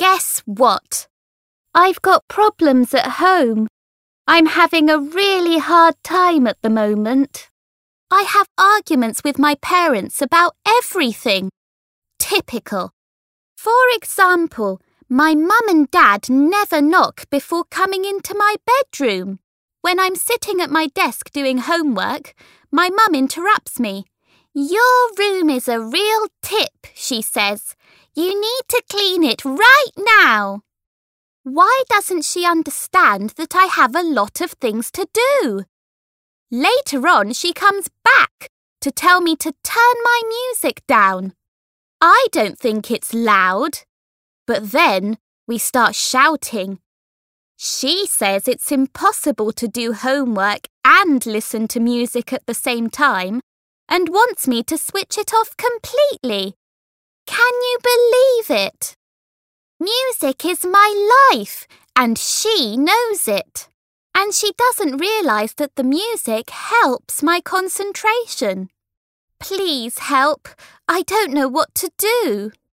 Guess what? I've got problems at home. I'm having a really hard time at the moment. I have arguments with my parents about everything. Typical. For example, my mum and dad never knock before coming into my bedroom. When I'm sitting at my desk doing homework, my mum interrupts me. "Your room is a real tip," she says. "You need to clean it right now." Why doesn't she understand that I have a lot of things to do? Later on, she comes back to tell me to turn my music down. I don't think it's loud. But then we start shouting. She says it's impossible to do homework and listen to music at the same time and wants me to switch it off completely. Can you believe it? Music is my life, and she knows it. And she doesn't realise that the music helps my concentration. Please help. I don't know what to do.